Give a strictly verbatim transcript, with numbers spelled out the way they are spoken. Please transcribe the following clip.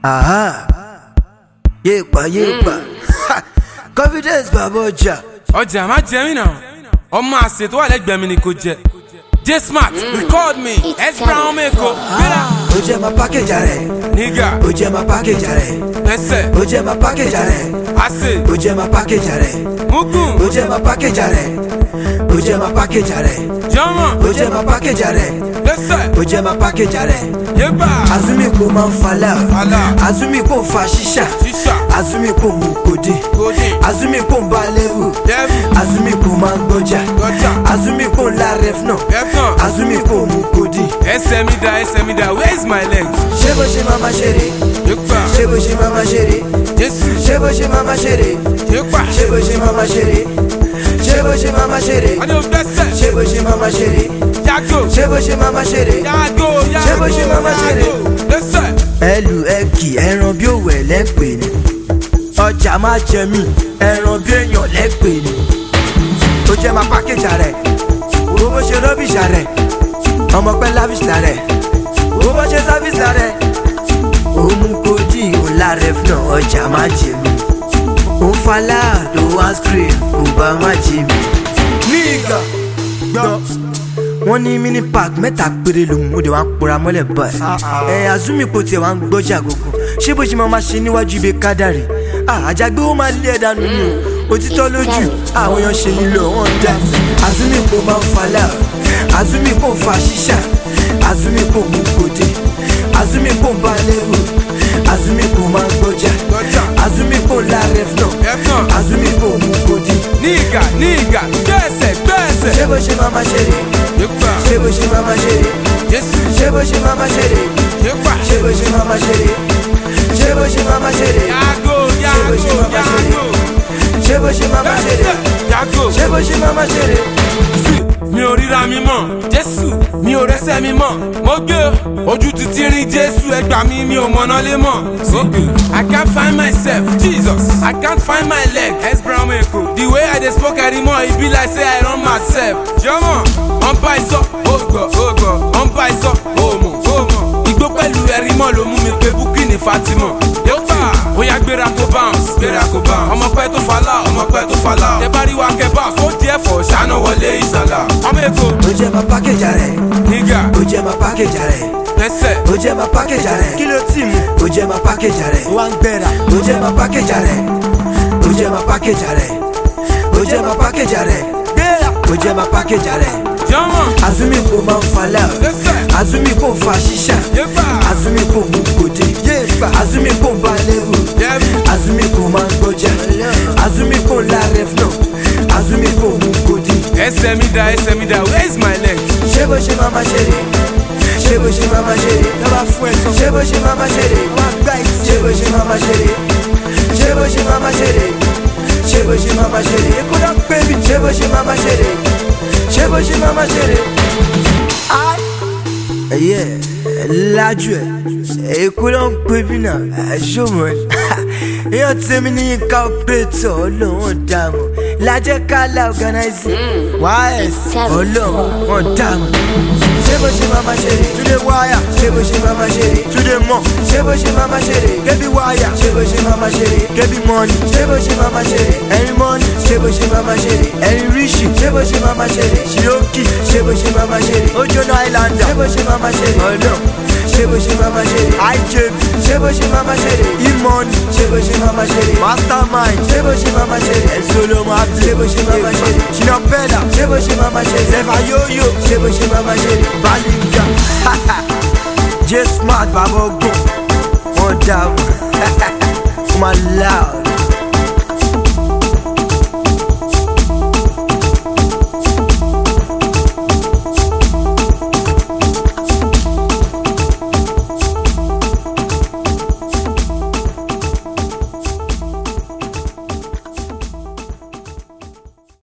Aha. Yepa yepa. Confidence baba ọjà. Ọjà má jẹ mí náà. Ọmọ àṣẹ tó wà lẹ́gbẹ̀ẹ́ mi ni kò jẹ. J Smart, record me. S Brown Meko. O jẹ ma package rẹ. Nigga. O jẹ ma package rẹ. Ẹsẹ̀. O jẹ ma package rẹ. Ase. O jẹ ma package rẹ. Mugun. O jẹ ma package rẹ. O jẹ ma package rẹ. Jọmọ. O jẹ ma package rẹ. Ẹsẹ̀. O jẹ ma package rẹ. Yeba. Azumi kò máa ń falà. Falà. Azumi kò fa ṣíṣà. Ṣíṣà. Azumi kò mú kòdì. Kòdì. Azumi kò ń ba lẹ́wù. Lẹ́wù. Azumi kò máa ń gbọ́jà. Gbọ́jà. Azumi kò ń la ref náà. Ref náà. Azumi kò mú kòdì. Ẹsẹ̀ mi dà, ẹsẹ̀ mi dà, where is my leg? Ṣé bó ṣe máa ma ṣeré? Yepa. Ṣé bó ṣe máa ma ṣeré? Jésù. Ṣé bó ṣe máa ma ṣeré? Yepa. Ṣé bó ṣe máa ma ṣeré? Ṣé bó ṣe máa ma ṣeré? Adé o dẹ́sẹ̀. Ṣé bó ṣe máa ma ṣeré? Yago. Ṣé bó ṣe máa ma ṣeré? Yago, yago, Ṣé bó ṣe máa ma ṣeré? yago. Dẹ́sẹ̀. Ẹlù ẹkì ẹran bí òwò ẹlẹ́pẹ̀ ni. Ọjà máa jẹ mí ẹran bí èèyàn lẹ́pẹ̀ ni. Ó jẹ́ máa pákéjà rẹ̀. Owó bó ṣe rọ́bìṣà rẹ̀. Ọmọ pẹ́ láfíṣà rẹ̀. Owó bó ṣe sáfíṣà rẹ̀. Òmu kojí òǹla rẹ̀ fún ọjà máa jẹ mí. Òun falá àdó wá screen kò bá má jẹ mí. Nígà gbọ́. Wọ́n ní mini park mẹ́ta péré lòun ó de wá ń pora mọ́lẹ̀ báyìí. Ẹ Azumi kò tiẹ̀ wá ń gbọ́jà gbogbo. Ṣé bó ṣe máa máa ṣe níwájú ibè kádàrí? Àjàgbé ó máa lé ẹ̀dá nù ní o. Òtítọ́ lójú àwọn èèyàn ṣe nílò wọn dá. Azumi kò máa ń falà. Azumi kò ń fa ṣíṣà. Azumi kò mú kòdì. Azumi kò ń ba lẹ́rù. Azumi kò máa ń gbọ́jà. Azumi kò ń la ref náà. Azumi kò mú kòdì. Nígà, nígà, gbẹ́sẹ̀, gbẹ́sẹ̀. Ṣé bó ṣe máa máa ṣeré? Yepa. Ṣé bó ṣe máa máa ṣeré? Jésù. Ṣé bó ṣe máa máa ṣeré? Yepa. Ṣé bó ṣe máa máa ṣeré? Ṣé bó ṣe máa máa ṣeré? Yago, yago, yago. Ṣé bó ṣe máa máa ṣeré? Yago. Ṣé bó ṣe máa máa ṣeré? Mi ò ríra mi mọ̀, Jésù, mi ò rẹ́sẹ̀ mi mọ̀. Mo gbé ojú títí rí Jésù ẹgbà mi, mi ò mọ̀nà lé mọ̀. I can't find myself, Jesus. I can't find my leg, S Brown Meko. The way I dey spoke anymore, it be like say I run myself. Jọmọ, ọ̀n bá ìsọ̀, ó gbọ̀, ó gbọ̀, ọ̀n bá ìsọ̀, ó mọ̀, ó mọ̀. Igbó pẹ̀lú ẹ̀rí mọ́ ló mú mi pé búkì ní Fatima. Yóò ó yá gbéra kó bounce, gbéra kó bounce. Ọmọ pẹ́ tó falá, ọmọ pẹ́ tó falá. Tẹ bá rí wa kẹ bounce, ó díẹ̀ fọ̀ ṣáná wọlé ìsàlà. Ọmọ Èkó. Ó jẹ́ máa pákéjà rẹ̀. Nígà. Ó jẹ́ máa pákéjà rẹ̀. Ẹsẹ̀. Ó jẹ́ máa pákéjà rẹ̀. Kí ló tì mú? Ó jẹ́ máa pákéjà rẹ̀. Ó wá ń gbẹ́ra. Ó jẹ́ máa pákéjà rẹ̀. Ó jẹ́ máa pákéjà rẹ̀. Ó jẹ́ máa pákéjà rẹ̀. Gbéra. Ó jẹ́ máa pákéjà rẹ̀. Jọmọ. Azumi kò máa ń falà. Ẹsẹ̀. Azumi kò ń fa ṣíṣà. Yepa. Azumi kò mú kòdì. Azumi kò ń ba lẹ́rù. Lẹ́rù. Azumi kò máa ń gbọ́jà. Azumi kò ń la ref náà. Azumi kò mú kòdì. Ẹsẹ̀ mi dà, ẹsẹ̀ mi dà, where is my leg? Ṣé bó ṣe máa ma ṣeré? Ṣé bó ṣe máa ma ṣeré? Lọ́ba fún ẹ̀ sọ. Ṣé bó ṣe máa ma ṣeré? Wọ́n á gbá ìtì. Ṣé bó ṣe máa ma ṣeré? Ṣé bó ṣe máa ma ṣeré? Ṣé bó ṣe máa ma ṣeré? Èkó náà pé mi. Ṣé bó ṣe máa ma ṣeré? Ṣé bó ṣe máa ma ṣeré? Ẹyẹ lájú ẹ, Èkó náà pé mi náà, ṣó mọ̀ ẹ́. Èèyàn tèmi ní ká ọ̀pẹ̀tọ̀ ọlọ́wọ́n dààmú. Lájẹ́ kálá organize. Wáyẹ̀s ọlọ́wọ́n wọn dààmú. Ṣé bó ṣe máa ma ṣeré? Túndé wáyà. Ṣé bó ṣe máa ma ṣeré? Túndé mọ̀. Ṣé bó ṣe máa ma ṣeré? Kébí wáyà. Ṣé bó ṣe máa ma ṣeré? Kébí mọ́ni. Ṣé bó ṣe máa ma ṣeré? Ẹ̀rín mọ́ni. Ṣé bó ṣe máa ma ṣeré? Ẹ̀rín ríṣì. Ṣé bó ṣe máa ma ṣeré? Ṣíókì. Ṣé bó ṣe máa ma ṣeré? Ojóná Islander. Ṣé bó ṣe máa ma ṣeré? Ọlọ́. Ṣé bó ṣe máa ma ṣeré? I J B. Ṣé bó ṣe máa ma ṣeré? E-money. Ṣé bó ṣe máa ma ṣeré? Mastermind. Ṣé bó ṣe máa ma ṣeré? Ẹ̀sọ́lọ́mọ Abdul. Ṣé bó ṣe máa ma ṣeré? Ṣìnà Pẹ́lá. Ṣé bó ṣe máa ma ṣeré? Zẹ̀fà Yóyó. Ṣé bó ṣe máa ma ṣeré? Balinga. J Smart bàbá ọgbọ̀n. Wọ́n dà wọ́n. Come on loud.